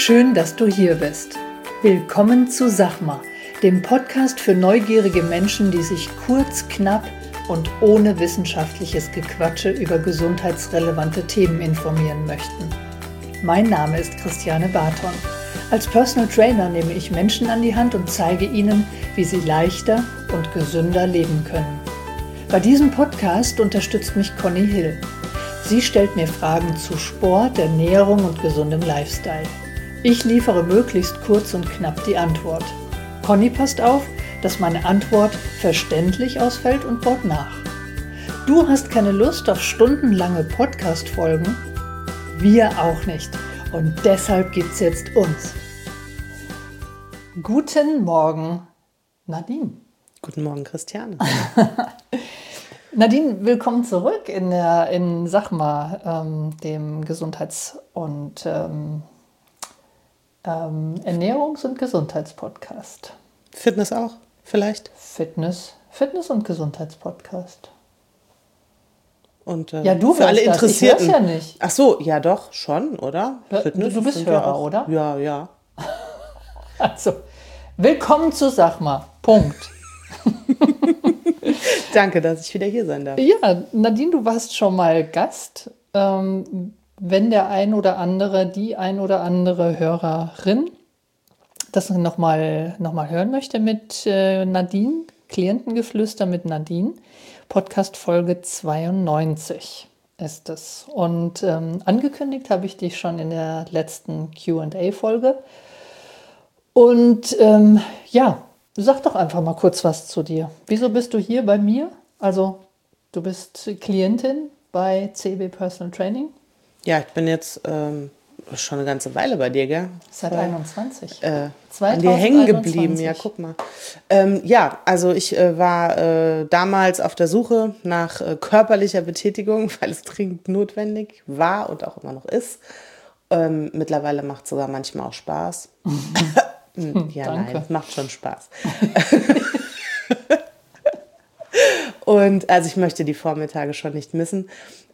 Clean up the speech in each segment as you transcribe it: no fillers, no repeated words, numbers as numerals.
Schön, dass du hier bist. Willkommen zu Sachma, dem Podcast für neugierige Menschen, die sich kurz, knapp und ohne wissenschaftliches Gequatsche über gesundheitsrelevante Themen informieren möchten. Mein Name ist Christiane Barton. Als Personal Trainer nehme ich Menschen an die Hand und zeige ihnen, wie sie leichter und gesünder leben können. Bei diesem Podcast unterstützt mich Conny Hill. Sie stellt mir Fragen zu Sport, Ernährung und gesundem Lifestyle. Ich liefere möglichst kurz und knapp die Antwort. Conny passt auf, dass meine Antwort verständlich ausfällt und baut nach. Du hast keine Lust auf stundenlange Podcast-Folgen? Wir auch nicht. Und deshalb gibt's jetzt uns. Guten Morgen, Nadine. Guten Morgen, Christiane. Nadine, willkommen zurück in Sachma, dem Gesundheits- und Ernährungs- und Gesundheitspodcast. Fitness auch, vielleicht? Fitness- und Gesundheitspodcast. Und Ja, du für alle hörst das. Interessierten. Ich hör's ja nicht. Ach so, ja doch, schon, oder? Du bist sind Hörer, auch, oder? Ja, ja. Also, willkommen zu Sachma. Punkt. Danke, dass ich wieder hier sein darf. Ja, Nadine, du warst schon mal Gast. Wenn der ein oder andere, die ein oder andere Hörerin das nochmal hören möchte mit Nadine, Klientengeflüster mit Nadine, Podcast Folge 92 ist es. Und angekündigt habe ich dich schon in der letzten Q&A-Folge. Und ja, sag doch einfach mal kurz was zu dir. Wieso bist du hier bei mir? Also, du bist Klientin bei CB Personal Training. Ja, ich bin jetzt schon eine ganze Weile bei dir, gell? Seit 21. An dir hängen geblieben, ja, guck mal. Ja, also ich war damals auf der Suche nach körperlicher Betätigung, weil es dringend notwendig war und auch immer noch ist. Mittlerweile macht es sogar manchmal auch Spaß. Ja, Danke. nein, es macht schon Spaß. Und also ich möchte die Vormittage schon nicht missen.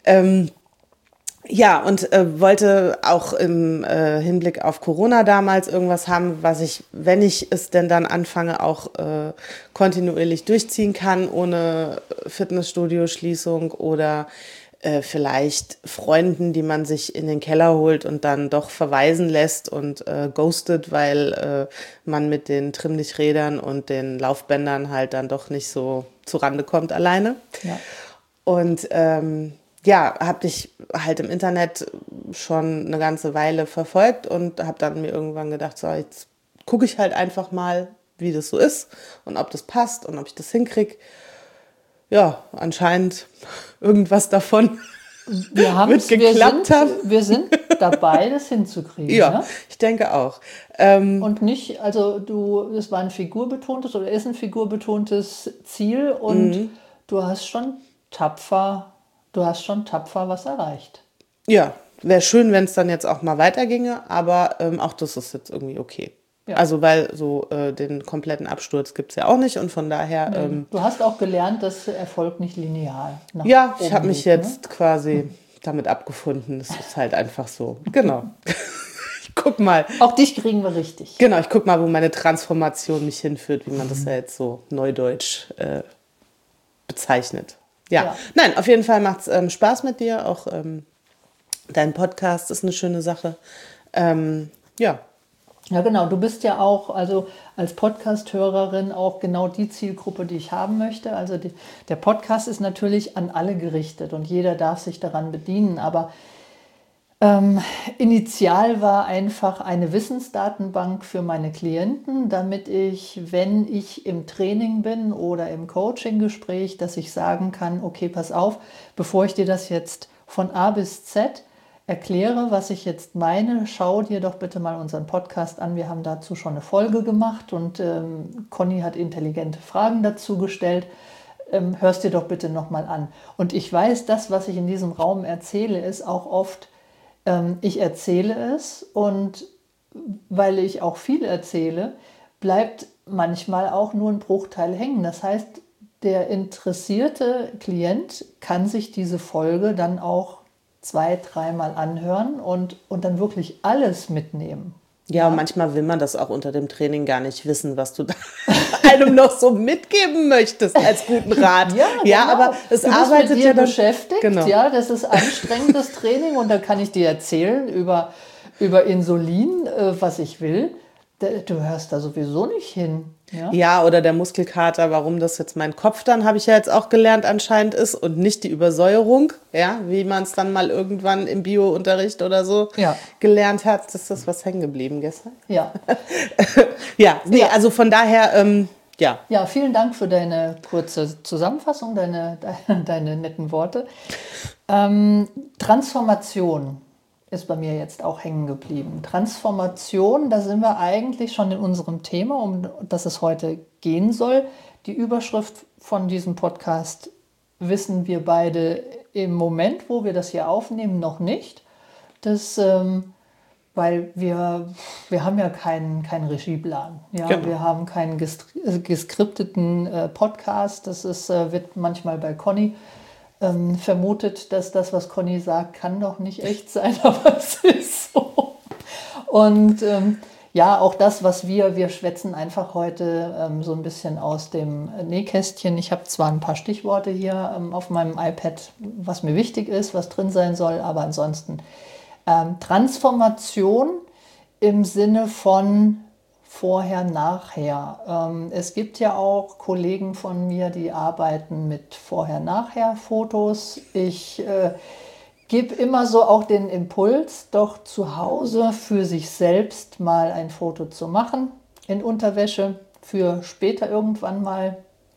Ja, und wollte auch im Hinblick auf Corona damals irgendwas haben, was ich, wenn ich es denn dann anfange, auch kontinuierlich durchziehen kann, ohne Fitnessstudio-Schließung oder vielleicht Freunden, die man sich in den Keller holt und dann doch verweisen lässt und ghostet, weil man mit den Trimmlichträdern und den Laufbändern halt dann doch nicht so zurande kommt alleine. Ja. Und ja, habe ich halt im Internet schon eine ganze Weile verfolgt und habe dann mir irgendwann gedacht, so jetzt gucke ich halt einfach mal, wie das so ist und ob das passt und ob ich das hinkriege. Ja, anscheinend irgendwas davon wird geklappt haben. Wir sind dabei, das hinzukriegen. Ja, ne? Ich denke auch. Und nicht, also es war ein figurbetontes oder ist ein figurbetontes Ziel und du hast schon tapfer was erreicht. Ja, wäre schön, wenn es dann jetzt auch mal weiterginge, aber auch das ist jetzt irgendwie okay. Ja. Also weil so den kompletten Absturz gibt es ja auch nicht und von daher... Du hast auch gelernt, dass Erfolg nicht linear nach ja, ich oben habe mich geht, jetzt quasi damit abgefunden. Das ist halt einfach so. Genau. Ich guck mal. Auch dich kriegen wir richtig. Genau, ich guck mal, wo meine Transformation mich hinführt, wie man das ja jetzt so neudeutsch bezeichnet. Ja, nein, auf jeden Fall macht es Spaß mit dir. Auch dein Podcast ist eine schöne Sache. Ja. Ja, genau. Du bist ja auch, also als Podcast-Hörerin auch genau die Zielgruppe, die ich haben möchte. Also der Podcast ist natürlich an alle gerichtet und jeder darf sich daran bedienen. Aber initial war einfach eine Wissensdatenbank für meine Klienten, damit ich, wenn ich im Training bin oder im Coaching-Gespräch, dass ich sagen kann, okay, pass auf, bevor ich dir das jetzt von A bis Z erkläre, was ich jetzt meine, schau dir doch bitte mal unseren Podcast an. Wir haben dazu schon eine Folge gemacht und Conny hat intelligente Fragen dazu gestellt. Hörst dir doch bitte nochmal an. Und ich weiß, das, was ich in diesem Raum erzähle, ist auch oft, ich erzähle es und weil ich auch viel erzähle, bleibt manchmal auch nur ein Bruchteil hängen. Das heißt, der interessierte Klient kann sich diese Folge dann auch 2-3 Mal anhören und dann wirklich alles mitnehmen. Ja, und manchmal will man das auch unter dem Training gar nicht wissen, was du da einem noch so mitgeben möchtest als guten Rat. Ja, genau. Aber es du bist arbeitet mit dir ja dann, beschäftigt. genau. Ja, das ist anstrengendes Training und da kann ich dir erzählen über Insulin, was ich will. Du hörst da sowieso nicht hin. Ja, oder der Muskelkater, warum das jetzt mein Kopf dann, habe ich ja jetzt auch gelernt, anscheinend ist und nicht die Übersäuerung, ja, wie man es dann mal irgendwann im Bio-Unterricht oder so gelernt hat. Das ist was hängen geblieben gestern. Ja. Also von daher, ja. Ja, vielen Dank für deine kurze Zusammenfassung, deine netten Worte. Transformation ist bei mir jetzt auch hängen geblieben. Transformation, da sind wir eigentlich schon in unserem Thema, um das es heute gehen soll. Die Überschrift von diesem Podcast wissen wir beide im Moment, wo wir das hier aufnehmen, noch nicht. Das, weil wir haben ja keinen Regieplan. Ja? Genau. Wir haben keinen geskripteten Podcast. Das wird manchmal bei Conny vermutet, dass das, was Conny sagt, kann doch nicht echt sein, aber es ist so. Und auch das, was wir schwätzen einfach heute so ein bisschen aus dem Nähkästchen. Ich habe zwar ein paar Stichworte hier auf meinem iPad, was mir wichtig ist, was drin sein soll, aber ansonsten Transformation im Sinne von vorher, nachher. Es gibt ja auch Kollegen von mir, die arbeiten mit Vorher-Nachher-Fotos. Ich gebe immer so auch den Impuls, doch zu Hause für sich selbst mal ein Foto zu machen in Unterwäsche für später irgendwann mal.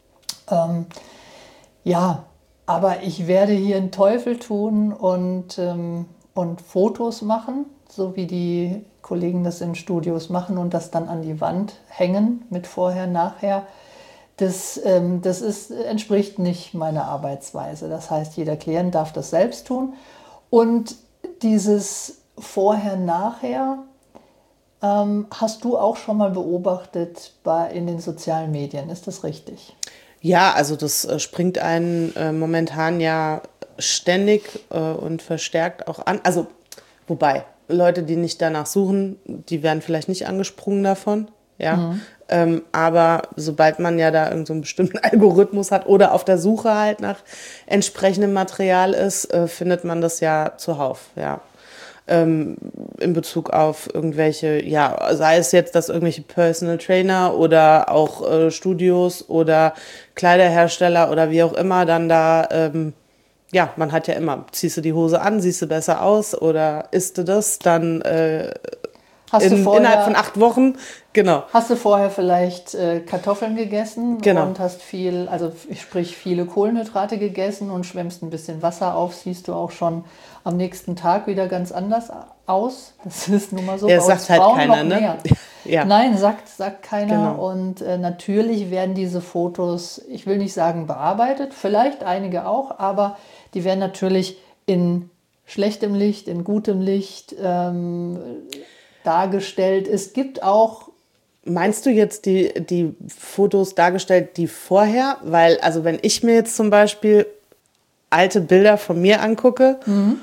Aber ich werde hier einen Teufel tun und Fotos machen, so wie die Kollegen das in Studios machen und das dann an die Wand hängen mit vorher, nachher. Das entspricht nicht meiner Arbeitsweise. Das heißt, jeder Klient darf das selbst tun. Und dieses vorher, nachher hast du auch schon mal beobachtet in den sozialen Medien. Ist das richtig? Ja, also das springt einen momentan ja ständig und verstärkt auch an. Also, wobei, Leute, die nicht danach suchen, die werden vielleicht nicht angesprungen davon. Ja? Aber sobald man ja da irgend so einen bestimmten Algorithmus hat oder auf der Suche halt nach entsprechendem Material ist, findet man das ja zuhauf. Ja. In Bezug auf irgendwelche, sei es jetzt, dass irgendwelche Personal Trainer oder auch Studios oder Kleiderhersteller oder wie auch immer dann da, man hat ja immer, ziehst du die Hose an, siehst du besser aus oder isst du das, dann innerhalb von 8 Wochen, genau. Hast du vorher vielleicht Kartoffeln gegessen und hast viele Kohlenhydrate gegessen und schwemmst ein bisschen Wasser auf, siehst du auch schon am nächsten Tag wieder ganz anders aus. Das ist nun mal so. Ja, sagt halt Frauen keiner, noch mehr. Ne? Ja. Nein, sagt keiner. Genau. Und natürlich werden diese Fotos, ich will nicht sagen bearbeitet, vielleicht einige auch, aber die werden natürlich in schlechtem Licht, in gutem Licht dargestellt. Es gibt auch... Meinst du jetzt die Fotos dargestellt, die vorher? Weil, also wenn ich mir jetzt zum Beispiel alte Bilder von mir angucke,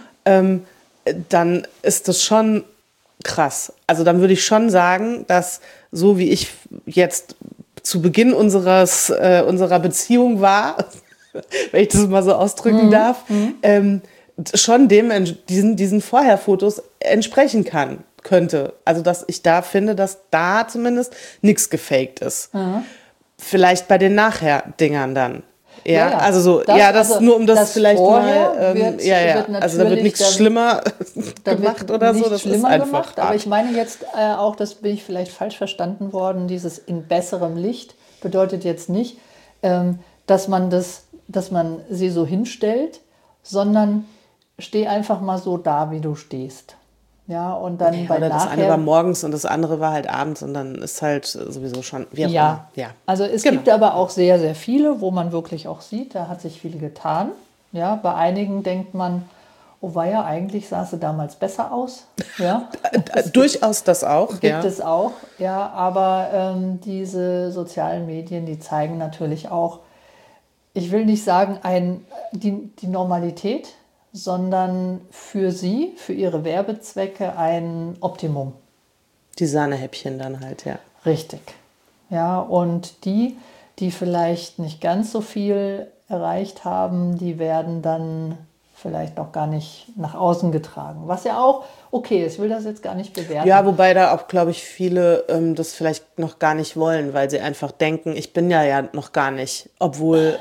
dann ist das schon krass. Also dann würde ich schon sagen, dass so wie ich jetzt zu Beginn unserer Beziehung war, wenn ich das mal so ausdrücken darf, schon diesen Vorher-Fotos entsprechen könnte. Also dass ich da finde, dass da zumindest nichts gefaked ist. Vielleicht bei den Nachher-Dingern dann. Ja, also so, nur um das vielleicht mal, also da wird nichts schlimmer gemacht oder so, das ist einfach gemacht, aber ich meine jetzt auch, das bin ich vielleicht falsch verstanden worden, dieses in besserem Licht bedeutet jetzt nicht, dass man sie so hinstellt, sondern steh einfach mal so da, wie du stehst. Ja, und dann bei oder nachher, das eine war morgens und das andere war halt abends und dann ist halt sowieso schon... Ja, also es gibt aber auch sehr, sehr viele, wo man wirklich auch sieht, da hat sich viel getan. Ja, bei einigen denkt man, oh weia, eigentlich sah sie damals besser aus. Ja, durchaus das auch. Gibt es auch, ja, aber diese sozialen Medien, die zeigen natürlich auch, ich will nicht sagen die Normalität, sondern für sie, für ihre Werbezwecke ein Optimum. Die Sahnehäppchen dann halt, ja. Richtig. Ja, und die vielleicht nicht ganz so viel erreicht haben, die werden dann vielleicht noch gar nicht nach außen getragen. Was ja auch okay ist, ich will das jetzt gar nicht bewerten. Ja, wobei da auch, glaube ich, viele das vielleicht noch gar nicht wollen, weil sie einfach denken, ich bin ja noch gar nicht. Obwohl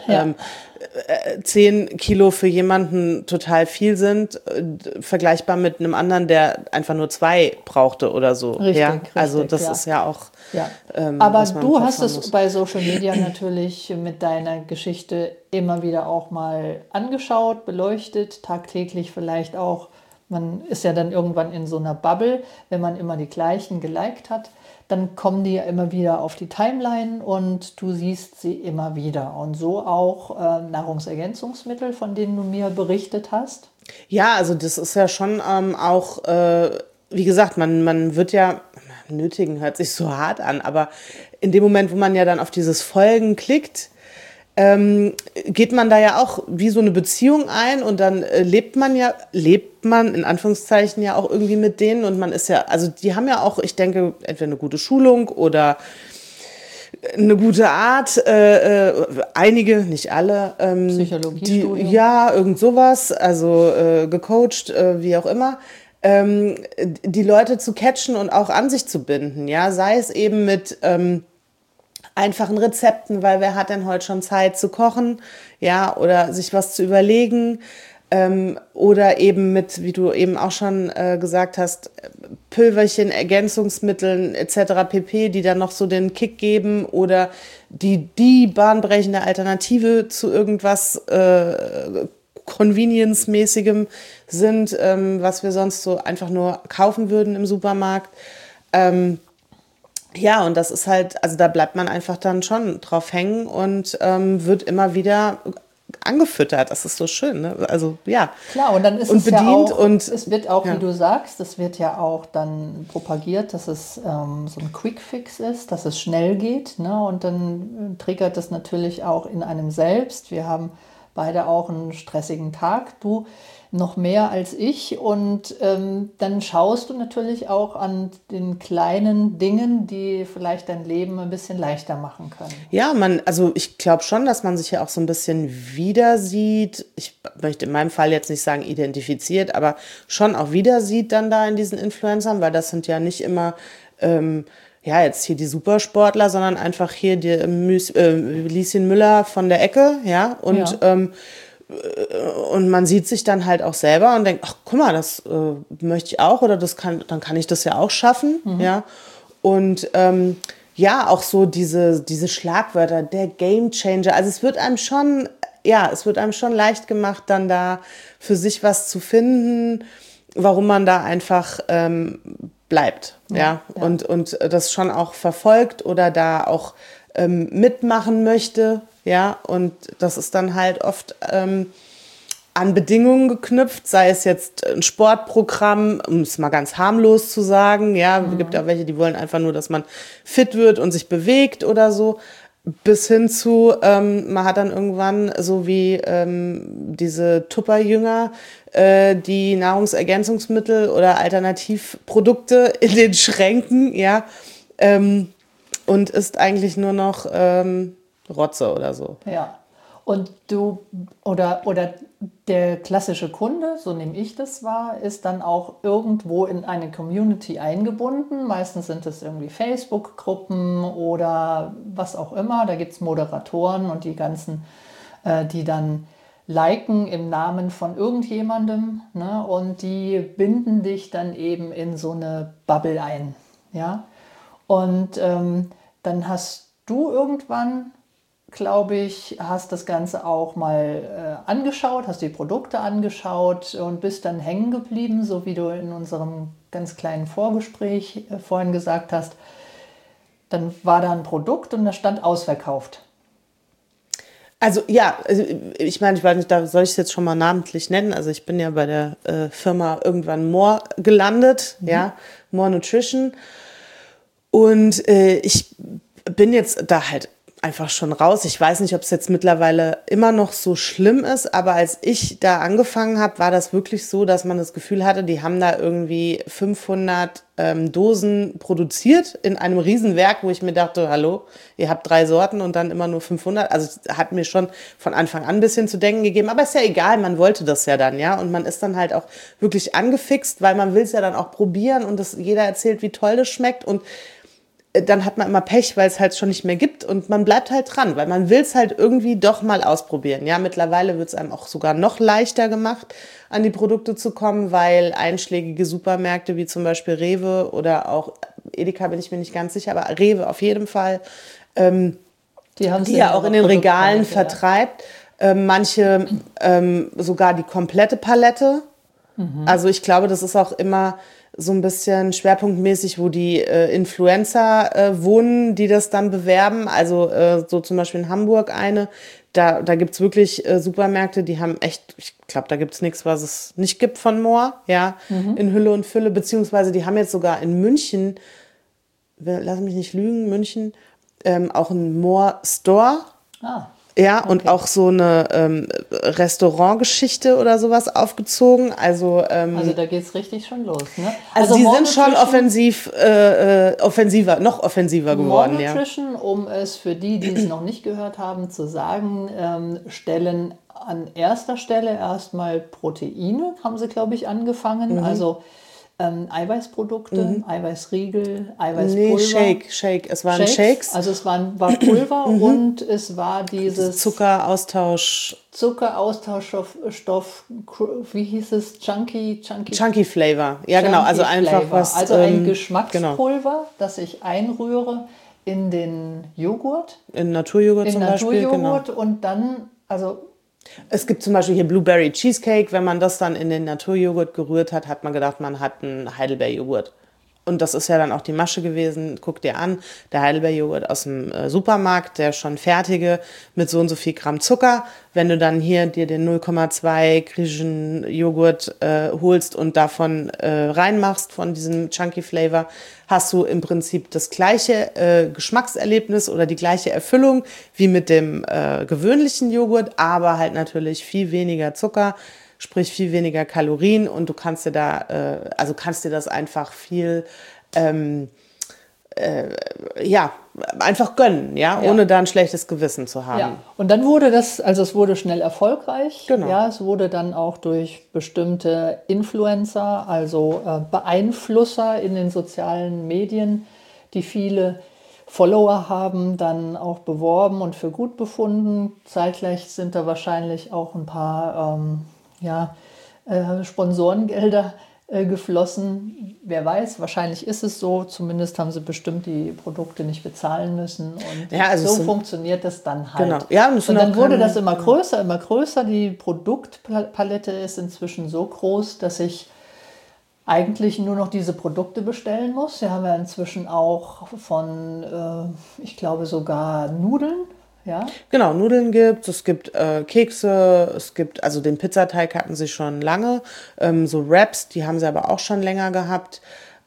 10 Kilo für jemanden total viel sind, vergleichbar mit einem anderen, der einfach nur 2 brauchte oder so. Richtig, also das ist ja auch... Ja. Aber du hast es bei Social Media natürlich mit deiner Geschichte immer wieder auch mal angeschaut, beleuchtet, tagtäglich vielleicht auch. Man ist ja dann irgendwann in so einer Bubble, wenn man immer die gleichen geliked hat, dann kommen die ja immer wieder auf die Timeline und du siehst sie immer wieder. Und so auch Nahrungsergänzungsmittel, von denen du mir berichtet hast. Ja, also das ist ja schon auch, wie gesagt, man wird ja... Nötigen hört sich so hart an, aber in dem Moment, wo man ja dann auf dieses Folgen klickt, geht man da ja auch wie so eine Beziehung ein und dann lebt man in Anführungszeichen ja auch irgendwie mit denen und man ist ja, also die haben ja auch, ich denke, entweder eine gute Schulung oder eine gute Art, einige, nicht alle, Psychologie-Studium. Ja, irgend sowas, also gecoacht, wie auch immer. Die Leute zu catchen und auch an sich zu binden, ja, sei es eben mit einfachen Rezepten, weil wer hat denn heute schon Zeit zu kochen, ja, oder sich was zu überlegen, oder eben mit, wie du eben auch schon gesagt hast, Pülverchen, Ergänzungsmitteln etc. pp., die dann noch so den Kick geben oder die bahnbrechende Alternative zu irgendwas Convenience-mäßigem sind, was wir sonst so einfach nur kaufen würden im Supermarkt. Ja, und das ist halt, also da bleibt man einfach dann schon drauf hängen und wird immer wieder angefüttert. Das ist so schön, ne? Also ja. Klar, und dann ist und es bedient ja auch, und es wird auch, ja. wie du sagst, es wird ja auch dann propagiert, dass es so ein Quick-Fix ist, dass es schnell geht, ne? Und dann triggert das natürlich auch in einem selbst. Wir haben beide auch einen stressigen Tag, du noch mehr als ich. Und dann schaust du natürlich auch an den kleinen Dingen, die vielleicht dein Leben ein bisschen leichter machen können. Ja, also ich glaube schon, dass man sich ja auch so ein bisschen wieder sieht. Ich möchte in meinem Fall jetzt nicht sagen identifiziert, aber schon auch wieder sieht dann da in diesen Influencern, weil das sind ja nicht immer jetzt hier die Supersportler, sondern einfach hier die Lieschen Müller von der Ecke, ja, und und man sieht sich dann halt auch selber und denkt, ach, guck mal, das möchte ich auch oder dann kann ich das ja auch schaffen, ja. Und auch so diese Schlagwörter, der Gamechanger, also es wird einem schon leicht gemacht, dann da für sich was zu finden, warum man da einfach bleibt, ja. Und das schon auch verfolgt oder da auch mitmachen möchte, ja, und das ist dann halt oft an Bedingungen geknüpft, sei es jetzt ein Sportprogramm, um es mal ganz harmlos zu sagen, ja, es gibt ja welche, die wollen einfach nur, dass man fit wird und sich bewegt oder so, bis hin zu, man hat dann irgendwann so wie diese Tupperjünger, die Nahrungsergänzungsmittel oder Alternativprodukte in den Schränken, ja, und ist eigentlich nur noch Rotze oder so. Ja, und du oder der klassische Kunde, so nehme ich das wahr, ist dann auch irgendwo in eine Community eingebunden. Meistens sind es irgendwie Facebook-Gruppen oder was auch immer. Da gibt es Moderatoren und die ganzen, die dann liken im Namen von irgendjemandem, ne? Und die binden dich dann eben in so eine Bubble ein. Ja? Und dann hast du irgendwann, glaube ich, hast das Ganze auch mal angeschaut, hast die Produkte angeschaut und bist dann hängen geblieben, so wie du in unserem ganz kleinen Vorgespräch vorhin gesagt hast. Dann war da ein Produkt und das stand ausverkauft. Also ja, ich meine, ich weiß nicht, da soll ich es jetzt schon mal namentlich nennen. Also ich bin ja bei der Firma irgendwann More gelandet, ja, More Nutrition. Und ich bin jetzt da halt einfach schon raus. Ich weiß nicht, ob es jetzt mittlerweile immer noch so schlimm ist, aber als ich da angefangen habe, war das wirklich so, dass man das Gefühl hatte, die haben da irgendwie 500 Dosen produziert in einem Riesenwerk, wo ich mir dachte, hallo, ihr habt 3 Sorten und dann immer nur 500. Also es hat mir schon von Anfang an ein bisschen zu denken gegeben, aber ist ja egal, man wollte das ja dann, ja. Und man ist dann halt auch wirklich angefixt, weil man will es ja dann auch probieren und jeder erzählt, wie toll das schmeckt und dann hat man immer Pech, weil es halt schon nicht mehr gibt und man bleibt halt dran, weil man will es halt irgendwie doch mal ausprobieren. Ja, mittlerweile wird es einem auch sogar noch leichter gemacht, an die Produkte zu kommen, weil einschlägige Supermärkte wie zum Beispiel Rewe oder auch Edeka, bin ich mir nicht ganz sicher, aber Rewe auf jeden Fall, die ja auch in den Regalen vertreibt. Manche sogar die komplette Palette. Also ich glaube, das ist auch immer so ein bisschen schwerpunktmäßig, wo die Influencer wohnen, die das dann bewerben. Also so zum Beispiel in Hamburg da gibt's wirklich Supermärkte, die haben echt, ich glaube, da gibt's nichts, was es nicht gibt von Moor, ja, in Hülle und Fülle, beziehungsweise die haben jetzt sogar in München, lass mich nicht lügen, München, auch einen Moor Store. Ja, okay. Und auch so eine Restaurantgeschichte oder sowas aufgezogen. Also da geht's richtig schon los, ne? Also die sind schon noch offensiver geworden. More Nutrition, um es für die es noch nicht gehört haben, zu sagen, stellen an erster Stelle erstmal Proteine, haben sie, glaube ich, angefangen. Also Eiweißprodukte, Eiweißriegel, Eiweißpulver. Nee, Shake. Es waren Shakes. Also es war Pulver und es war dieses Zuckeraustauschstoff, wie hieß es? Chunky Flavor. Ja, genau. Also einfach was. Also ein Geschmackspulver, das ich einrühre in den Joghurt. In Naturjoghurt zum Beispiel. Genau. Und dann, es gibt zum Beispiel hier Blueberry Cheesecake. Wenn man das dann in den Naturjoghurt gerührt hat, hat man gedacht, man hat einen Heidelbeerjoghurt. Und das ist ja dann auch die Masche gewesen. Guck dir an, der Heidelbeerjoghurt aus dem Supermarkt, der schon fertige mit so und so viel Gramm Zucker. Wenn du dann hier dir den 0,2 griechischen Joghurt holst und davon reinmachst, von diesem Chunky Flavor, hast du im Prinzip das gleiche Geschmackserlebnis oder die gleiche Erfüllung wie mit dem gewöhnlichen Joghurt, aber halt natürlich viel weniger Zucker, sprich viel weniger Kalorien und du kannst dir kannst dir das einfach viel einfach gönnen, ohne da ein schlechtes Gewissen zu haben. Ja. Und dann wurde es wurde schnell erfolgreich. Genau. Ja, es wurde dann auch durch bestimmte Influencer, also Beeinflusser in den sozialen Medien, die viele Follower haben, dann auch beworben und für gut befunden. Zeitgleich sind da wahrscheinlich auch ein paar Sponsorengelder geflossen. Wer weiß, wahrscheinlich ist es so. Zumindest haben sie bestimmt die Produkte nicht bezahlen müssen. Und so funktioniert das dann halt. Genau. Ja, und dann wurde das immer größer. Die Produktpalette ist inzwischen so groß, dass ich eigentlich nur noch diese Produkte bestellen muss. Wir haben ja inzwischen auch von, ich glaube sogar Nudeln. Ja? Genau, Nudeln gibt es gibt Kekse, also den Pizzateig hatten sie schon lange, so Wraps, die haben sie aber auch schon länger gehabt.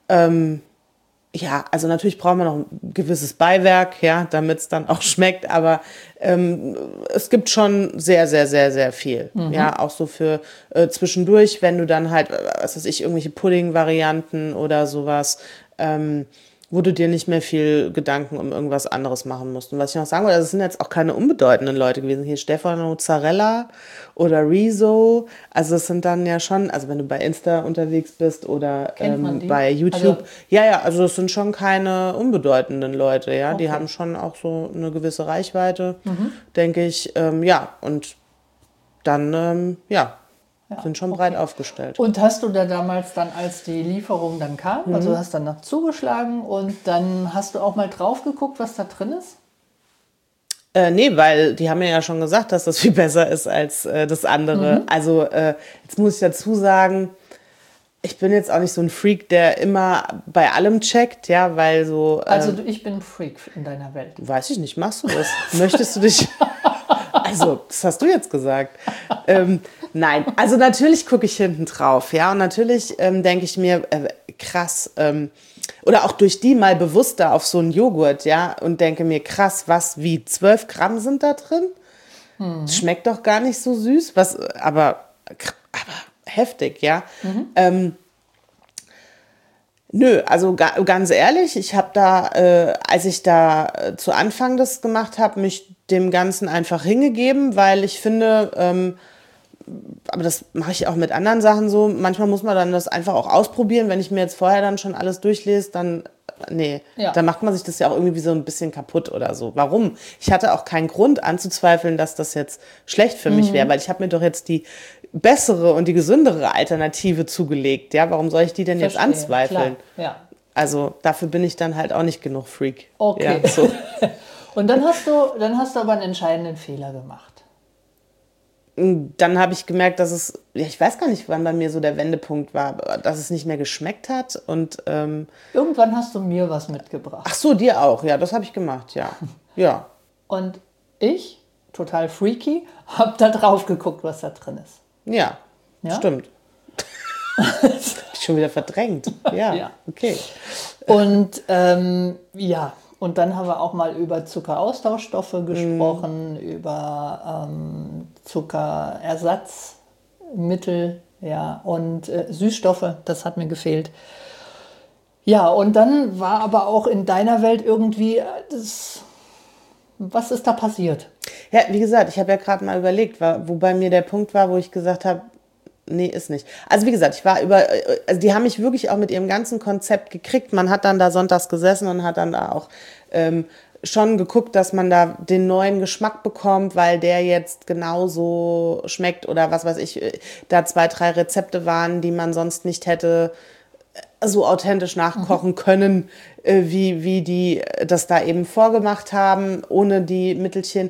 Also natürlich brauchen wir noch ein gewisses Beiwerk, damit es dann auch schmeckt, aber es gibt schon sehr, sehr, sehr, sehr viel. Ja, auch so für zwischendurch, wenn du dann halt, irgendwelche Pudding-Varianten oder sowas, wo du dir nicht mehr viel Gedanken um irgendwas anderes machen musst. Und was ich noch sagen wollte, das sind jetzt auch keine unbedeutenden Leute gewesen. Hier Stefano Zarella oder Rezo. Also es sind dann ja schon, also wenn du bei Insta unterwegs bist oder bei YouTube. Also das sind schon keine unbedeutenden Leute. Ja, okay. Die haben schon auch so eine gewisse Reichweite, denke ich. Und dann, sind schon breit aufgestellt. Und hast du da damals dann, als die Lieferung dann kam, also hast dann noch zugeschlagen und dann hast du auch mal drauf geguckt, was da drin ist? Nee, weil die haben mir ja schon gesagt, dass das viel besser ist als das andere. Also jetzt muss ich dazu sagen, ich bin jetzt auch nicht so ein Freak, der immer bei allem checkt, weil so... Also ich bin ein Freak in deiner Welt. Weiß ich nicht, machst du das? Möchtest du dich... Also, das hast du jetzt gesagt. Nein, also natürlich gucke ich hinten drauf, ja, und natürlich denke ich mir, krass, oder auch durch die mal bewusster auf so einen Joghurt, ja, und denke mir, krass, wie 12 Gramm sind da drin? Schmeckt doch gar nicht so süß, aber heftig, ja. Nö, also ganz ehrlich, ich habe da, als ich da zu Anfang das gemacht habe, mich dem Ganzen einfach hingegeben, weil ich finde, aber das mache ich auch mit anderen Sachen so, manchmal muss man dann das einfach auch ausprobieren. Wenn ich mir jetzt vorher dann schon alles durchlese, dann, nee, dann macht man sich das ja auch irgendwie so ein bisschen kaputt oder so. Warum? Ich hatte auch keinen Grund anzuzweifeln, dass das jetzt schlecht für mich wäre, weil ich habe mir doch jetzt die bessere und die gesündere Alternative zugelegt. Ja, warum soll ich die denn jetzt anzweifeln? Klar. Ja. Also dafür bin ich dann halt auch nicht genug Freak. Okay. Ja, so. Und dann hast du aber einen entscheidenden Fehler gemacht. Dann habe ich gemerkt, dass es, ja, ich weiß gar nicht, wann bei mir so der Wendepunkt war, dass es nicht mehr geschmeckt hat. Und irgendwann hast du mir was mitgebracht. ach so, dir auch. Ja, das habe ich gemacht, ja. Ja. Und ich, total freaky, habe da drauf geguckt, was da drin ist. Ja, stimmt. Schon wieder verdrängt. Ja. Okay. Und und dann haben wir auch mal über Zuckeraustauschstoffe gesprochen, über Zuckerersatzmittel, ja, und Süßstoffe, das hat mir gefehlt. Ja, und dann war aber auch in deiner Welt irgendwie was ist da passiert? Ja, wie gesagt, ich habe ja gerade mal überlegt, wo bei mir der Punkt war, wo ich gesagt habe, nee, ist nicht. Also wie gesagt, also die haben mich wirklich auch mit ihrem ganzen Konzept gekriegt. Man hat dann da sonntags gesessen und hat dann da auch schon geguckt, dass man da den neuen Geschmack bekommt, weil der jetzt genauso schmeckt oder was weiß ich, da 2, 3 Rezepte waren, die man sonst nicht hätte so authentisch nachkochen können, wie die das da eben vorgemacht haben, ohne die Mittelchen.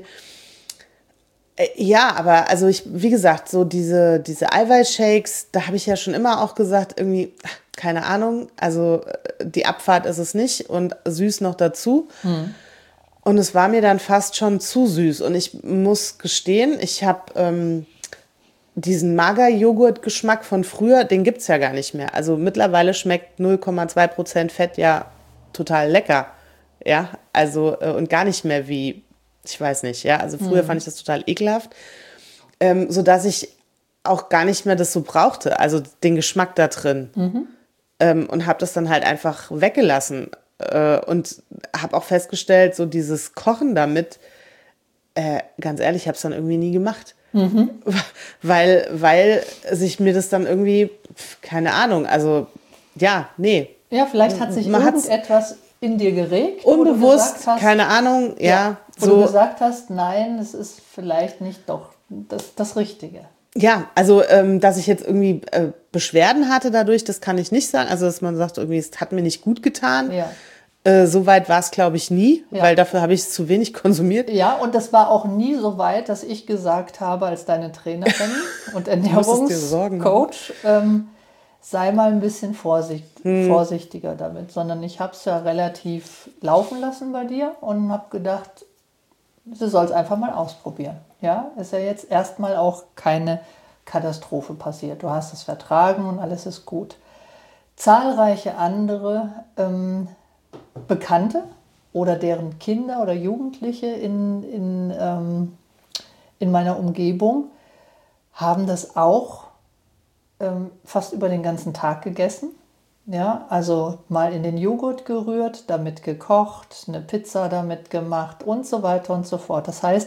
Ja, aber also wie gesagt, so diese Eiweißshakes, da habe ich ja schon immer auch gesagt, irgendwie, keine Ahnung, also die Abfahrt ist es nicht und süß noch dazu. Und es war mir dann fast schon zu süß. Und ich muss gestehen, ich habe diesen Magerjoghurt-Geschmack von früher, den gibt's ja gar nicht mehr. Also mittlerweile schmeckt 0,2% Fett ja total lecker. Ja, also und gar nicht mehr wie, ich weiß nicht, ja, also früher fand ich das total ekelhaft, sodass ich auch gar nicht mehr das so brauchte, also den Geschmack da drin. Und habe das dann halt einfach weggelassen und habe auch festgestellt, so dieses Kochen damit, ganz ehrlich, ich habe es dann irgendwie nie gemacht. Weil sich mir das dann irgendwie, keine Ahnung, also ja, nee. Ja, vielleicht hat sich irgendetwas in dir geregt. Unbewusst, keine Ahnung, ja. Wo du gesagt hast, nein, es ist vielleicht nicht doch das Richtige. Ja, also dass ich jetzt irgendwie Beschwerden hatte dadurch, das kann ich nicht sagen. Also dass man sagt, irgendwie, es hat mir nicht gut getan. Ja. So weit war es, glaube ich, nie, weil dafür habe ich es zu wenig konsumiert. Ja, und das war auch nie so weit, dass ich gesagt habe, als deine Trainerin und Ernährungscoach, sei mal ein bisschen vorsichtiger damit. Sondern ich habe es ja relativ laufen lassen bei dir und habe gedacht, du sollst einfach mal ausprobieren. Ja, ist ja jetzt erstmal auch keine Katastrophe passiert. Du hast es vertragen und alles ist gut. Zahlreiche andere Bekannte oder deren Kinder oder Jugendliche in meiner Umgebung haben das auch fast über den ganzen Tag gegessen. Ja, also mal in den Joghurt gerührt, damit gekocht, eine Pizza damit gemacht und so weiter und so fort. Das heißt,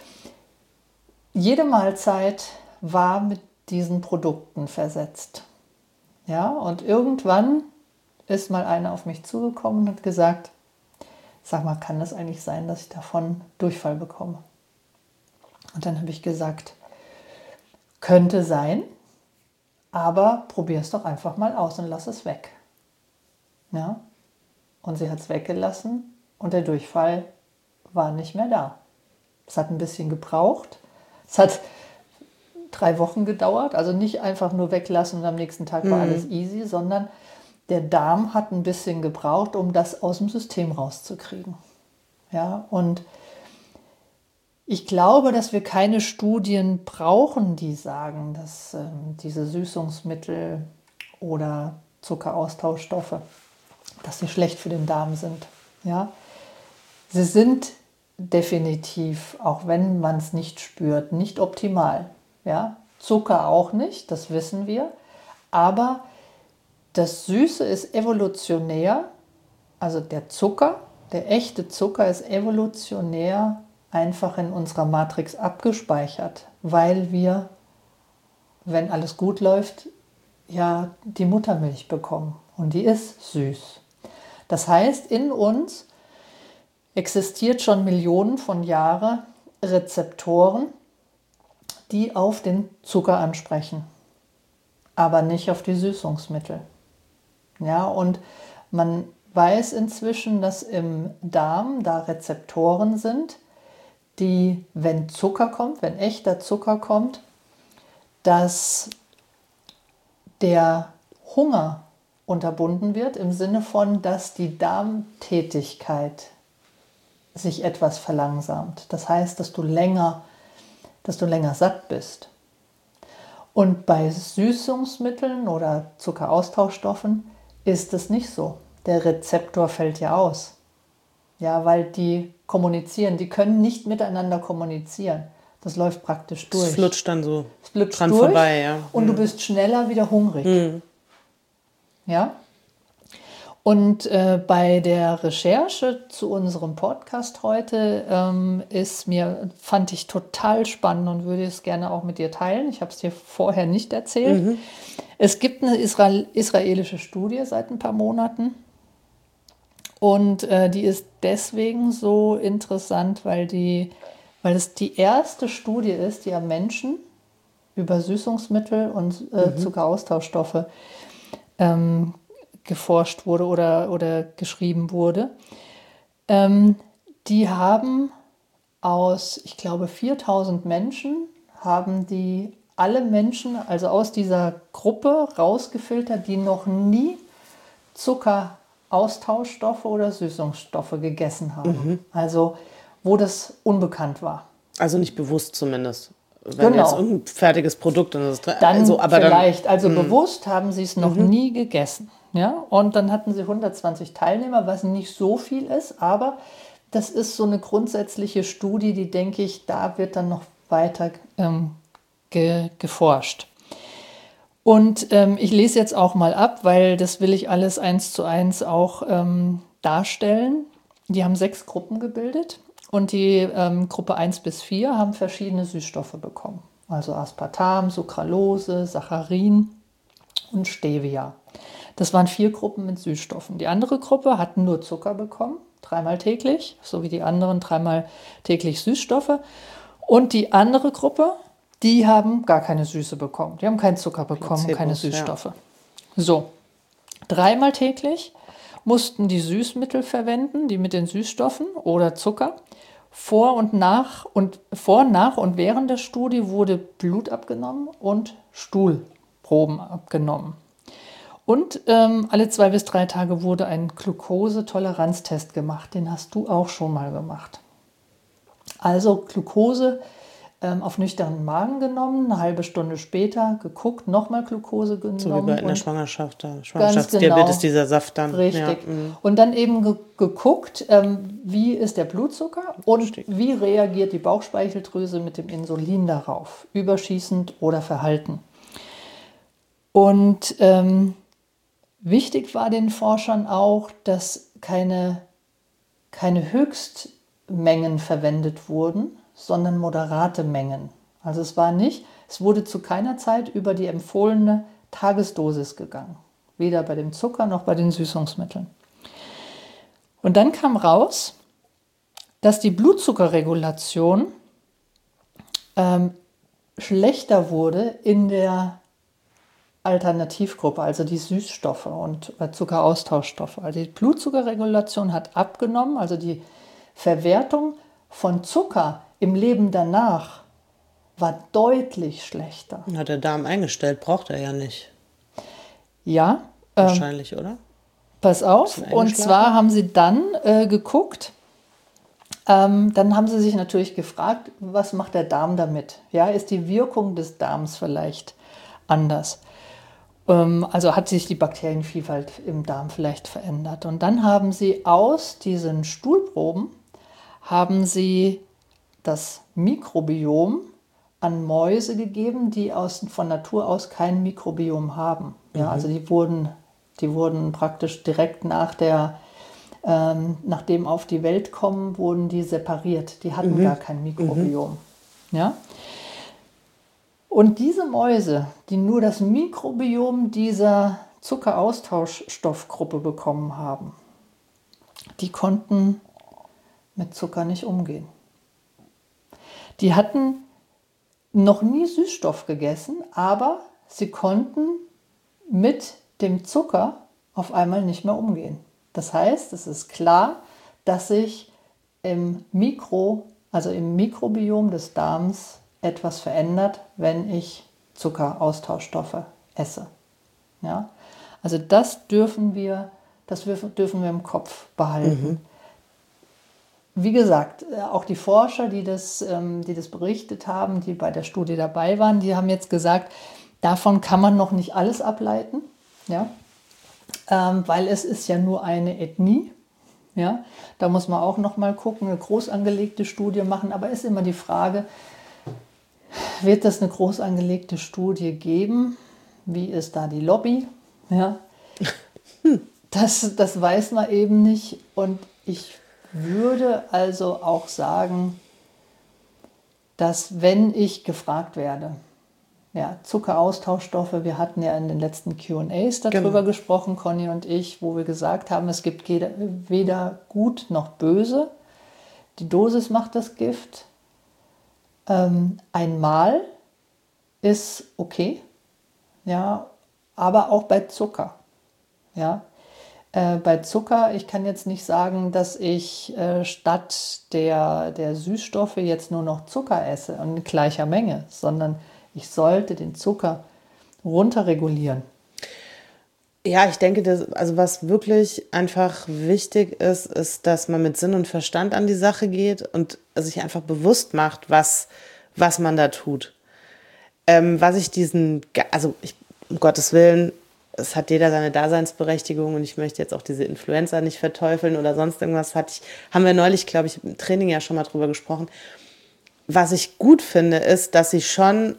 jede Mahlzeit war mit diesen Produkten versetzt. Ja, und irgendwann ist mal einer auf mich zugekommen und hat gesagt, sag mal, kann das eigentlich sein, dass ich davon Durchfall bekomme? Und dann habe ich gesagt, könnte sein, aber probier es doch einfach mal aus und lass es weg. Ja? Und sie hat es weggelassen und der Durchfall war nicht mehr da. Es hat ein bisschen gebraucht. Es hat 3 Wochen gedauert, also nicht einfach nur weglassen und am nächsten Tag war alles easy, sondern der Darm hat ein bisschen gebraucht, um das aus dem System rauszukriegen. Ja, und Ich glaube, dass wir keine Studien brauchen, die sagen, dass diese Süßungsmittel oder Zuckeraustauschstoffe, dass sie schlecht für den Darm sind. Ja? Sie sind definitiv, auch wenn man es nicht spürt, nicht optimal. Ja? Zucker auch nicht, das wissen wir. Aber das Süße ist evolutionär, also der Zucker, der echte Zucker ist evolutionär einfach in unserer Matrix abgespeichert, weil wir, wenn alles gut läuft, ja die Muttermilch bekommen und die ist süß. Das heißt, in uns existiert schon Millionen von Jahren Rezeptoren, die auf den Zucker ansprechen, aber nicht auf die Süßungsmittel. Ja, und man weiß inzwischen, dass im Darm da Rezeptoren sind, die, wenn Zucker kommt, wenn echter Zucker kommt, dass der Hunger unterbunden wird, im Sinne von, dass die Darmtätigkeit sich etwas verlangsamt. Das heißt, dass du länger satt bist. Und bei Süßungsmitteln oder Zuckeraustauschstoffen ist es nicht so. Der Rezeptor fällt ja aus. Ja, weil die kommunizieren, die können nicht miteinander kommunizieren. Das läuft praktisch durch. Es flutscht dann so dran vorbei, ja. Und du bist schneller wieder hungrig. Ja? Und bei der Recherche zu unserem Podcast heute fand ich total spannend und würde es gerne auch mit dir teilen. Ich habe es dir vorher nicht erzählt. Es gibt eine israelische Studie seit ein paar Monaten. Und die ist deswegen so interessant, weil es die erste Studie ist, die am Menschen über Süßungsmittel und Zuckeraustauschstoffe geforscht wurde oder geschrieben wurde. Die haben aus, ich glaube, 4000 Menschen, haben die alle Menschen, also aus dieser Gruppe rausgefiltert, die noch nie Zuckeraustauschstoffe oder Süßungsstoffe gegessen haben. Also wo das unbekannt war. Also nicht bewusst zumindest. Wenn jetzt ein fertiges Produkt und das ist dann vielleicht. Bewusst haben sie es noch nie gegessen. Ja? Und dann hatten sie 120 Teilnehmer, was nicht so viel ist, aber das ist so eine grundsätzliche Studie, die, denke ich, da wird dann noch weiter geforscht. Und ich lese jetzt auch mal ab, weil das will ich alles 1:1 auch darstellen. Die haben 6 Gruppen gebildet und die Gruppe 1 bis 4 haben verschiedene Süßstoffe bekommen. Also Aspartam, Sucralose, Saccharin und Stevia. Das waren 4 Gruppen mit Süßstoffen. Die andere Gruppe hat nur Zucker bekommen, 3-mal täglich, so wie die anderen 3-mal täglich Süßstoffe. Und die andere Gruppe, die haben gar keine Süße bekommen. Die haben keinen Zucker bekommen, keine Süßstoffe. Ja. So, 3-mal täglich mussten die Süßmittel verwenden, die mit den Süßstoffen oder Zucker. Vor, nach und während der Studie wurde Blut abgenommen und Stuhlproben abgenommen. Und alle 2 bis 3 Tage wurde ein Glukosetoleranztest gemacht. Den hast du auch schon mal gemacht. Also Glukose auf nüchternen Magen genommen, eine halbe Stunde später geguckt, nochmal Glukose genommen. So wie in der Schwangerschaft, Schwangerschaftsdiabetes, dieser Saft dann. Richtig. Ja. Und dann eben geguckt, wie ist der Blutzucker und wie reagiert die Bauchspeicheldrüse mit dem Insulin darauf, überschießend oder verhalten. Und wichtig war den Forschern auch, dass keine Höchstmengen verwendet wurden, sondern moderate Mengen. Also es wurde zu keiner Zeit über die empfohlene Tagesdosis gegangen. Weder bei dem Zucker noch bei den Süßungsmitteln. Und dann kam raus, dass die Blutzuckerregulation schlechter wurde in der Alternativgruppe, also die Süßstoffe und Zuckeraustauschstoffe. Also die Blutzuckerregulation hat abgenommen, also die Verwertung von Zucker im Leben danach war deutlich schlechter. Hat der Darm eingestellt, braucht er ja nicht. Ja. Wahrscheinlich, oder? Pass auf, und zwar haben sie dann geguckt, Dann haben sie sich natürlich gefragt, was macht der Darm damit? Ja, ist die Wirkung des Darms vielleicht anders? Also hat sich die Bakterienvielfalt im Darm vielleicht verändert. Und dann haben sie aus diesen Stuhlproben, haben sie das Mikrobiom an Mäuse gegeben, die von Natur aus kein Mikrobiom haben. Ja, also die wurden praktisch direkt nachdem auf die Welt kommen, wurden die separiert. Die hatten gar kein Mikrobiom. Ja? Und diese Mäuse, die nur das Mikrobiom dieser Zuckeraustauschstoffgruppe bekommen haben, die konnten mit Zucker nicht umgehen. Die hatten noch nie Süßstoff gegessen, aber sie konnten mit dem Zucker auf einmal nicht mehr umgehen. Das heißt, es ist klar, dass sich im Mikrobiom des Darms etwas verändert, wenn ich Zuckeraustauschstoffe esse. Ja? Also das dürfen wir im Kopf behalten. Wie gesagt, auch die Forscher, die das berichtet haben, die bei der Studie dabei waren, die haben jetzt gesagt, davon kann man noch nicht alles ableiten, ja? Weil es ist ja nur eine Ethnie. Ja? Da muss man auch noch mal gucken, eine groß angelegte Studie machen. Aber ist immer die Frage, wird es eine groß angelegte Studie geben? Wie ist da die Lobby? Ja? Das weiß man eben nicht. Und ich würde also auch sagen, dass wenn ich gefragt werde, ja, Zuckeraustauschstoffe, wir hatten ja in den letzten Q&As darüber gesprochen, Conny und ich, wo wir gesagt haben, es gibt weder gut noch böse. Die Dosis macht das Gift. Einmal ist okay, ja, aber auch bei Zucker. Ja. Bei Zucker, ich kann jetzt nicht sagen, dass ich statt der Süßstoffe jetzt nur noch Zucker esse und in gleicher Menge, sondern ich sollte den Zucker runterregulieren. Ja, ich denke, was wirklich einfach wichtig ist, ist, dass man mit Sinn und Verstand an die Sache geht und sich einfach bewusst macht, was man da tut. Um Gottes Willen, es hat jeder seine Daseinsberechtigung und ich möchte jetzt auch diese Influencer nicht verteufeln oder sonst irgendwas. Haben wir neulich, glaube ich, im Training ja schon mal drüber gesprochen. Was ich gut finde, ist, dass sie schon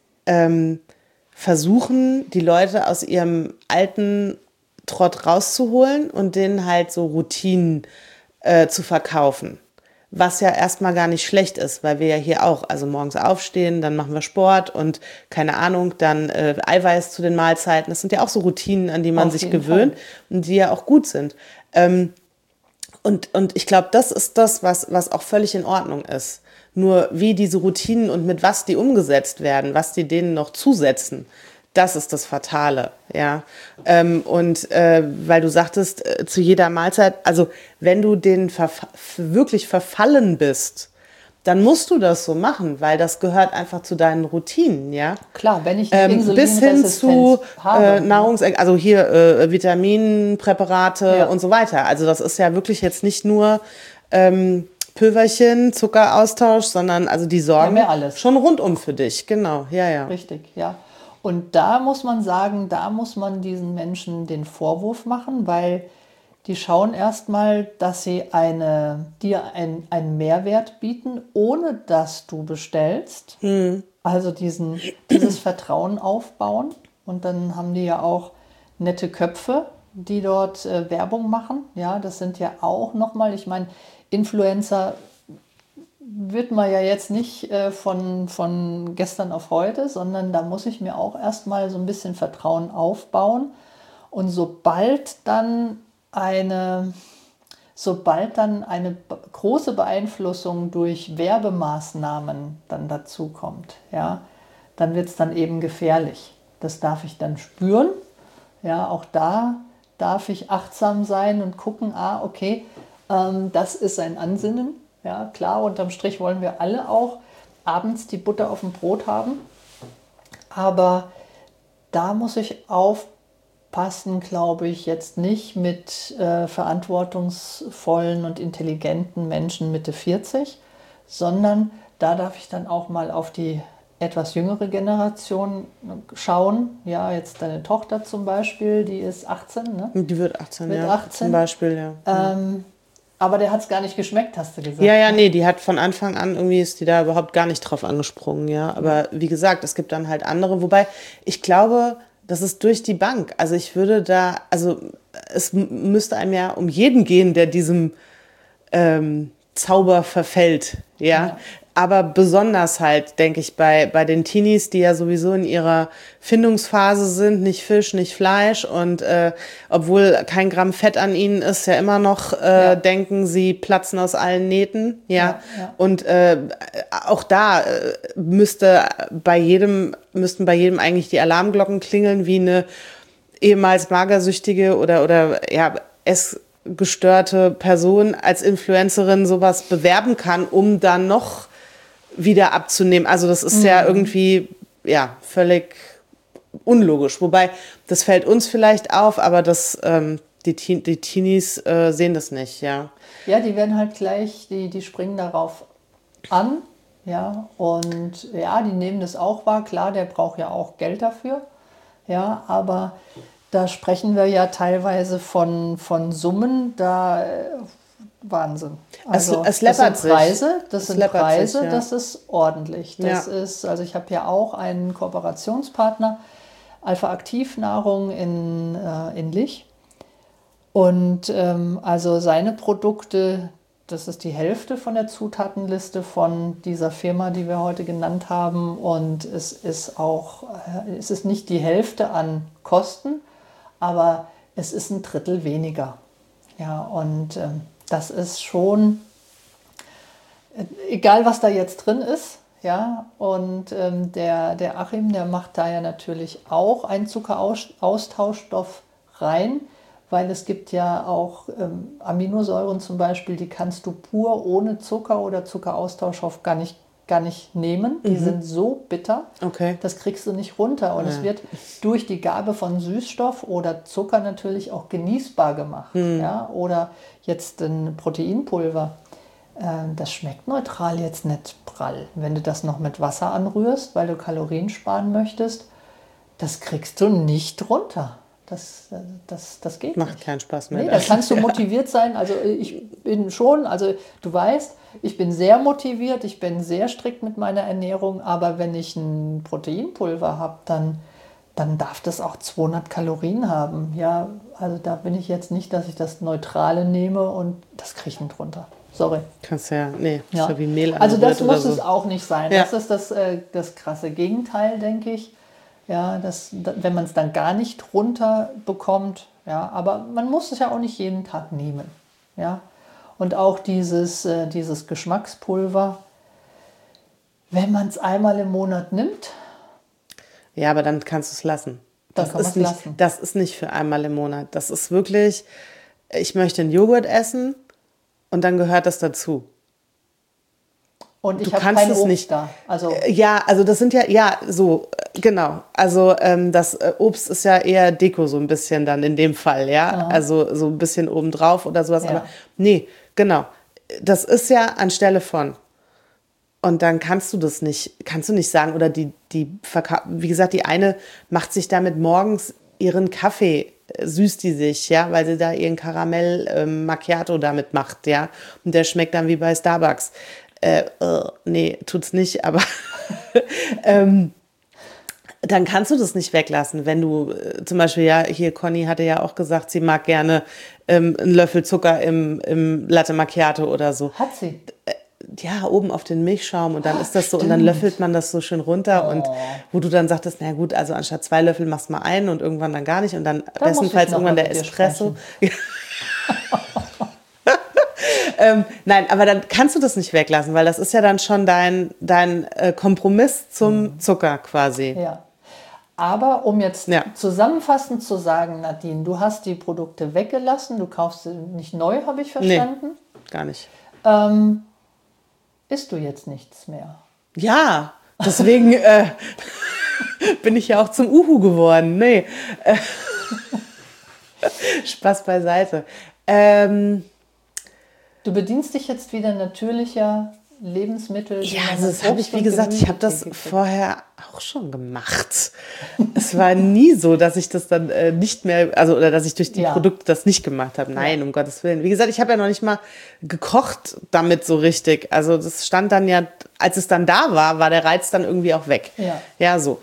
versuchen, die Leute aus ihrem alten Trott rauszuholen und denen halt so Routinen zu verkaufen. Was ja erstmal gar nicht schlecht ist, weil wir ja hier auch, also morgens aufstehen, dann machen wir Sport und keine Ahnung, dann Eiweiß zu den Mahlzeiten. Das sind ja auch so Routinen, an die man sich gewöhnt und die ja auch gut sind. Und ich glaube, das ist das, was auch völlig in Ordnung ist. Nur wie diese Routinen und mit was die umgesetzt werden, was die denen noch zusetzen, das ist das Fatale, ja. Weil du sagtest, zu jeder Mahlzeit, also wenn du denen wirklich verfallen bist, dann musst du das so machen, weil das gehört einfach zu deinen Routinen, ja. Klar, wenn ich bis hin zu also hier Vitaminpräparate und so weiter. Also das ist ja wirklich jetzt nicht nur Pülverchen, Zuckeraustausch, sondern also die sorgen schon rundum für dich, genau, ja. Richtig, ja. Und da muss man sagen, da muss man diesen Menschen den Vorwurf machen, weil die schauen erstmal, dass sie dir einen Mehrwert bieten, ohne dass du bestellst. Also dieses Vertrauen aufbauen. Und dann haben die ja auch nette Köpfe, die dort Werbung machen. Ja, das sind ja auch nochmal, ich meine, Influencer wird man ja jetzt nicht von gestern auf heute, sondern da muss ich mir auch erstmal so ein bisschen Vertrauen aufbauen. Und sobald dann eine große Beeinflussung durch Werbemaßnahmen dann dazu kommt, ja, dann wird es dann eben gefährlich. Das darf ich dann spüren. Ja, auch da darf ich achtsam sein und gucken, okay, das ist ein Ansinnen. Ja, klar, unterm Strich wollen wir alle auch abends die Butter auf dem Brot haben. Aber da muss ich passen, glaube ich, jetzt nicht mit verantwortungsvollen und intelligenten Menschen Mitte 40, sondern da darf ich dann auch mal auf die etwas jüngere Generation schauen. Ja, jetzt deine Tochter zum Beispiel, die ist 18, ne? Die wird 18, Wird ja. 18. Zum Beispiel, ja. Aber der hat es gar nicht geschmeckt, hast du gesagt. Ja, nee, die hat von Anfang an, irgendwie ist die da überhaupt gar nicht drauf angesprungen, ja. Aber wie gesagt, es gibt dann halt andere, wobei ich glaube, das ist durch die Bank. Also ich würde da, also es müsste einem ja um jeden gehen, der diesem Zauber verfällt, ja. Aber besonders halt, denke ich, bei den Teenies, die ja sowieso in ihrer Findungsphase sind, nicht Fisch, nicht Fleisch und obwohl kein Gramm Fett an ihnen ist, ja immer noch denken, sie platzen aus allen Nähten, ja. Und auch da müssten bei jedem eigentlich die Alarmglocken klingeln, wie eine ehemals magersüchtige oder essgestörte Person als Influencerin sowas bewerben kann, um dann noch wieder abzunehmen. Also das ist ja irgendwie völlig unlogisch. Wobei, das fällt uns vielleicht auf, aber die Teenies sehen das nicht, ja. Ja, die werden halt gleich, die springen darauf an, ja, und ja, die nehmen das auch wahr. Klar, der braucht ja auch Geld dafür, ja, aber da sprechen wir ja teilweise von Summen, Wahnsinn. Also es läppert sich. Das sind Preise, das ist ordentlich. Das ist, also ich habe ja auch einen Kooperationspartner, Alpha Aktivnahrung in Lich. Und also seine Produkte, das ist die Hälfte von der Zutatenliste von dieser Firma, die wir heute genannt haben. Und es ist nicht die Hälfte an Kosten, aber es ist ein Drittel weniger. Ja, und das ist schon, egal was da jetzt drin ist, ja, und der Achim, der macht da ja natürlich auch einen Zuckeraustauschstoff rein, weil es gibt ja auch Aminosäuren zum Beispiel, die kannst du pur ohne Zucker oder Zuckeraustauschstoff gar nicht nehmen. Die sind so bitter, das kriegst du nicht runter. Und es wird durch die Gabe von Süßstoff oder Zucker natürlich auch genießbar gemacht. Ja? Oder jetzt ein Proteinpulver. Das schmeckt neutral jetzt nicht prall. Wenn du das noch mit Wasser anrührst, weil du Kalorien sparen möchtest, das kriegst du nicht runter. Das geht Macht nicht. keinen Spaß mehr. Nee, da kannst du motiviert sein. Also ich bin schon, also du weißt, ich bin sehr motiviert, ich bin sehr strikt mit meiner Ernährung, aber wenn ich ein Proteinpulver habe, dann darf das auch 200 Kalorien haben. Ja, also da bin ich jetzt nicht, dass ich das Neutrale nehme und das kriege ich nicht runter. Sorry. Kannst ist ja wie Mehl. Also das muss so. Es auch nicht sein. Ja. Das ist das krasse Gegenteil, denke ich. Ja, wenn man es dann gar nicht runter bekommt, ja, aber man muss es ja auch nicht jeden Tag nehmen, ja. Und auch dieses Geschmackspulver, wenn man es einmal im Monat nimmt. Ja, aber dann kannst du es lassen. Das ist nicht für einmal im Monat. Das ist wirklich, ich möchte einen Joghurt essen und dann gehört das dazu. Und ich habe kein Obst da. Also also das sind genau. Also das Obst ist ja eher Deko so ein bisschen dann in dem Fall, ja. Aha. Also so ein bisschen obendrauf oder sowas. Ja. Aber nee, genau. Das ist ja anstelle von. Und dann kannst du nicht sagen, oder wie gesagt, die eine macht sich damit morgens ihren Kaffee, süßt die sich, ja, weil sie da ihren Karamell Macchiato damit macht, ja. Und der schmeckt dann wie bei Starbucks. Nee, tut's nicht, aber dann kannst du das nicht weglassen, wenn du zum Beispiel, ja, hier Conny hatte ja auch gesagt, sie mag gerne einen Löffel Zucker im Latte Macchiato oder so. Hat sie? Ja, oben auf den Milchschaum und dann ist das so, stimmt. Und dann löffelt man das so schön runter und wo du dann sagtest, na gut, also anstatt 2 Löffel machst du mal einen und irgendwann dann gar nicht und dann bestenfalls irgendwann der Espresso. Nein, aber dann kannst du das nicht weglassen, weil das ist ja dann schon dein Kompromiss zum Zucker quasi. Ja. Aber um jetzt zusammenfassend zu sagen, Nadine, du hast die Produkte weggelassen, du kaufst sie nicht neu, habe ich verstanden? Nee, gar nicht. Isst du jetzt nichts mehr? Ja, deswegen bin ich ja auch zum Uhu geworden. Nee. Spaß beiseite. Du bedienst dich jetzt wieder natürlicher Lebensmittel. Ja, also das habe ich, wie gesagt, ich habe das vorher auch schon gemacht. Es war nie so, dass ich das dann nicht mehr, also oder dass ich durch die Produkte das nicht gemacht habe. Nein, um Gottes Willen. Wie gesagt, ich habe ja noch nicht mal gekocht damit so richtig. Also das stand dann ja, als es dann da war, war der Reiz dann irgendwie auch weg. Ja, so.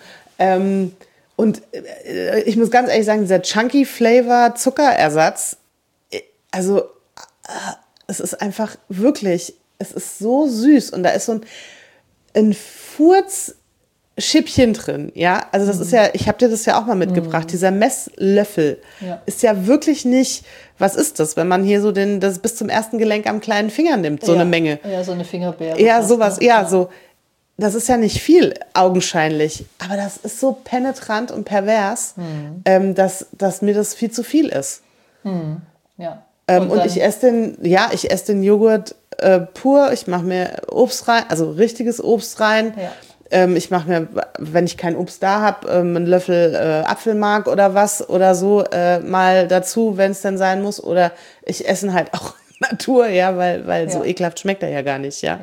Und ich muss ganz ehrlich sagen, dieser Chunky Flavor Zuckerersatz, also es ist einfach wirklich, es ist so süß und da ist so ein Furzschippchen drin, ja, also das ist ja, ich habe dir das ja auch mal mitgebracht, dieser Messlöffel ist ja wirklich nicht, was ist das, wenn man hier so das bis zum ersten Gelenk am kleinen Finger nimmt, so eine Menge. Ja, so eine Fingerbeere. Ja, sowas, so, das ist ja nicht viel, augenscheinlich, aber das ist so penetrant und pervers, dass mir das viel zu viel ist. Ja. Und ich esse den Joghurt pur, ich mache mir Obst rein, also richtiges Obst rein. Ich mache mir, wenn ich kein Obst da habe, einen Löffel Apfelmark oder was oder so mal dazu, wenn es denn sein muss. Oder ich esse ihn halt auch Natur, ja, weil so ekelhaft schmeckt er ja gar nicht, ja.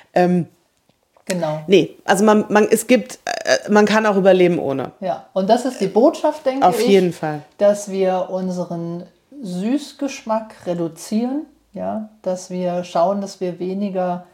Genau. Nee, also man kann auch überleben ohne. Ja, und das ist die Botschaft, denke ich. Auf jeden Fall. Dass wir unseren Süßgeschmack reduzieren, ja, dass wir schauen, dass wir weniger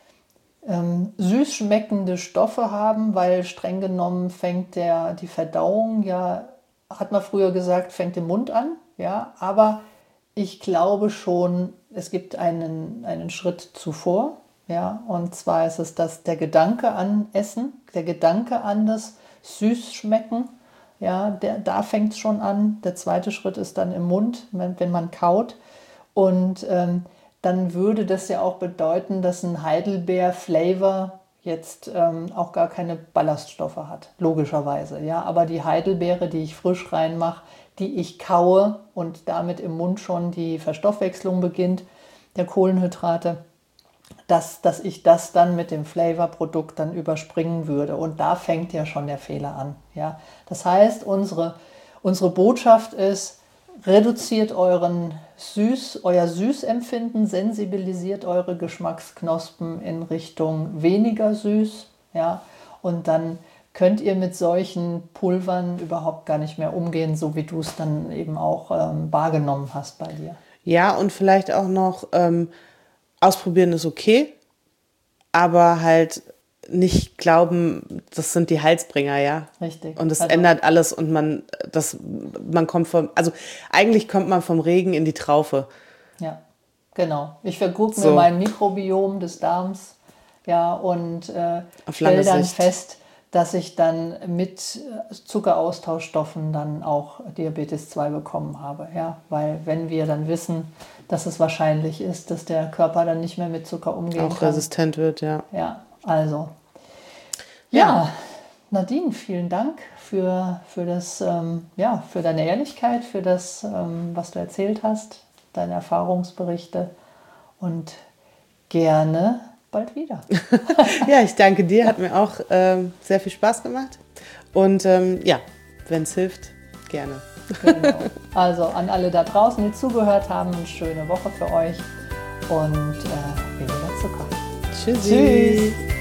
süß schmeckende Stoffe haben, weil streng genommen fängt die Verdauung, ja, hat man früher gesagt, fängt im Mund an, ja, aber ich glaube schon, es gibt einen Schritt zuvor, ja, und zwar ist es der Gedanke an Essen, der Gedanke an das Süßschmecken. Ja, da fängt es schon an. Der zweite Schritt ist dann im Mund, wenn man kaut. Und dann würde das ja auch bedeuten, dass ein Heidelbeer-Flavor jetzt auch gar keine Ballaststoffe hat, logischerweise. Ja, aber die Heidelbeere, die ich frisch reinmache, die ich kaue und damit im Mund schon die Verstoffwechslung beginnt, der Kohlenhydrate, dass ich das dann mit dem Flavorprodukt dann überspringen würde. Und da fängt ja schon der Fehler an. Ja? Das heißt, unsere Botschaft ist, reduziert euer Süßempfinden, sensibilisiert eure Geschmacksknospen in Richtung weniger süß. Ja? Und dann könnt ihr mit solchen Pulvern überhaupt gar nicht mehr umgehen, so wie du es dann eben auch wahrgenommen hast bei dir. Ja, und vielleicht auch noch ausprobieren ist okay, aber halt nicht glauben, das sind die Heilsbringer, ja. Richtig. Und es ändert alles und man kommt eigentlich kommt man vom Regen in die Traufe. Ja, genau. Ich vergucke mir mein Mikrobiom des Darms, ja, und stelle dann fest, dass ich dann mit Zuckeraustauschstoffen dann auch Diabetes 2 bekommen habe. Ja? Weil wenn wir dann wissen, dass es wahrscheinlich ist, dass der Körper dann nicht mehr mit Zucker umgehen kann. Auch resistent wird, ja. Ja, also. Ja, Nadine, vielen Dank für deine Ehrlichkeit, für das, was du erzählt hast, deine Erfahrungsberichte und gerne bald wieder. Ja, ich danke dir, hat mir auch sehr viel Spaß gemacht und wenn es hilft, gerne. Genau. Also an alle da draußen, die zugehört haben, eine schöne Woche für euch und wir wieder Zucker. Tschüssi. Tschüss.